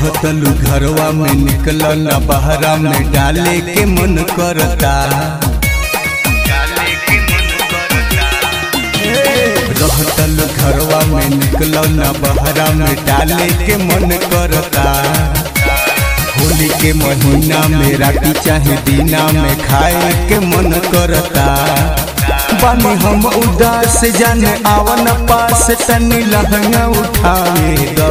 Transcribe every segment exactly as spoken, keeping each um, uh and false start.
कहतलू घरवा में निकल न बहरा में डाले के मन करता। कहतलू घरवा में निकल न बहरा में डाले के मन करता। होली के महीना में राती चाहे दीना में खाए के मन करता। बानी हम उदास जाने आवन पास तनी लहंगा उठावे दा।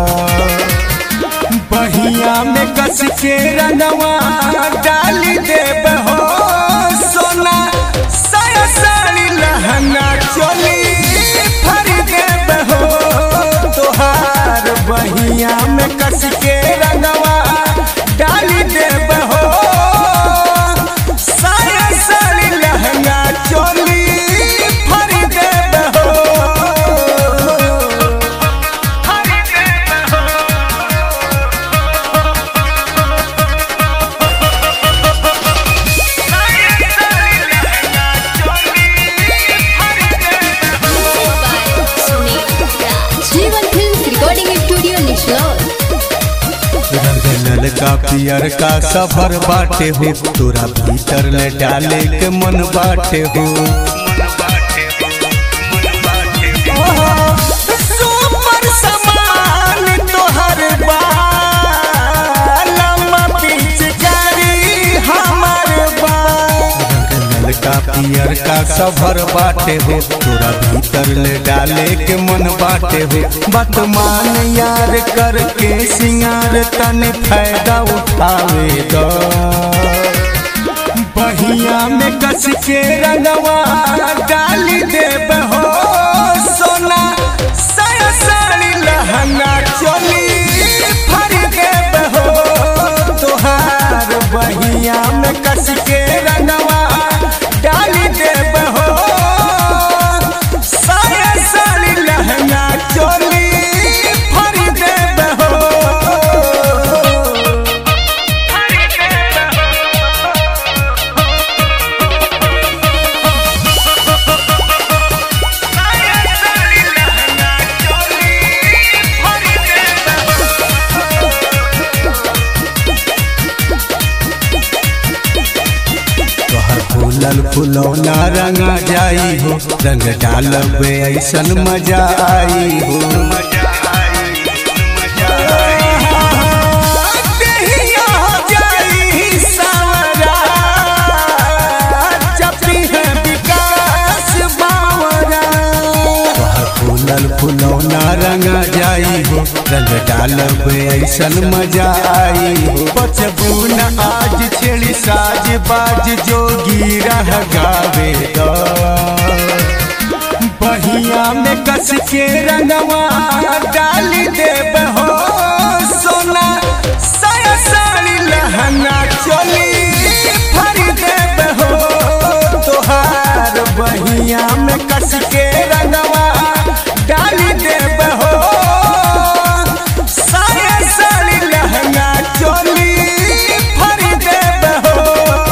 बहिया में कस के रंगवा डाली देब हो सोना साया साड़ी लहंगा चोली भर देब हो तोहार। बहिया में कस के रंगवा डाली देब हो साया साड़ी लहंगा चोली भर देब हो। जीवन फिल्म रिकॉर्डिंग स्टूडियो निशलोर। रंगल का पियर का सफर बाटे हो तोरा भीतर ले डाले के मन बाटे हो। सुपर समान तोहर बाल लम्बा पिचकारी हमर बाल। रंगल का पियर का सफर बाटे हो तोरा भीतर ले डाले के मन बाटे हो। बात मान यार करके सिंगार तने फायदा उठावे दो। बहिया में कस के रंगवा डाली देब हो सोना साया साड़ी लहंगा चोली भर देब हो तोहार। बहिया में कस के रंगवा डाली देब हो साया साड़ी लहंगा चोली भर देब हो। तोहर फूलल फुलौना रंगा जाई हो रंग डालबे ऐसन मजा आई हो। देहिया हो जाई सावरा जपी है विकास बावरा। तोहर फूलल फुलौना रंगा जाई हो रंग डालबे ऐसन मजा आई हो। बचबू न आज छेड़ी साज बाज जोगी रह गावे दो। बहिया में कस के रंगवा डाली देब हो सोना साया साड़ी लहंगा चोली भर देब हो तोहार। बहिया में कस के रंगवा डाली देब हो साया साड़ी लहंगा चोली भर देब हो।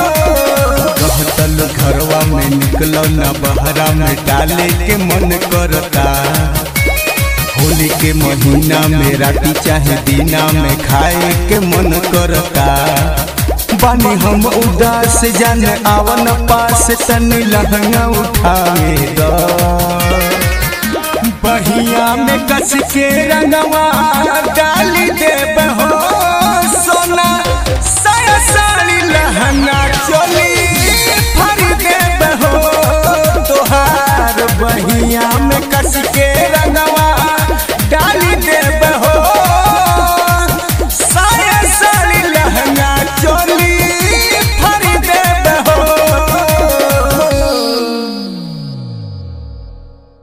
कहतल घरवा में निकल न बहरा में डाले के मन करता। होली के महीना में राती चाहे दीना में खाए के मन करता। बानी हम उदास जाने आवन पास तनी लहंगा उठावे दा। बहिया में कस के रंगवा डाली देब हो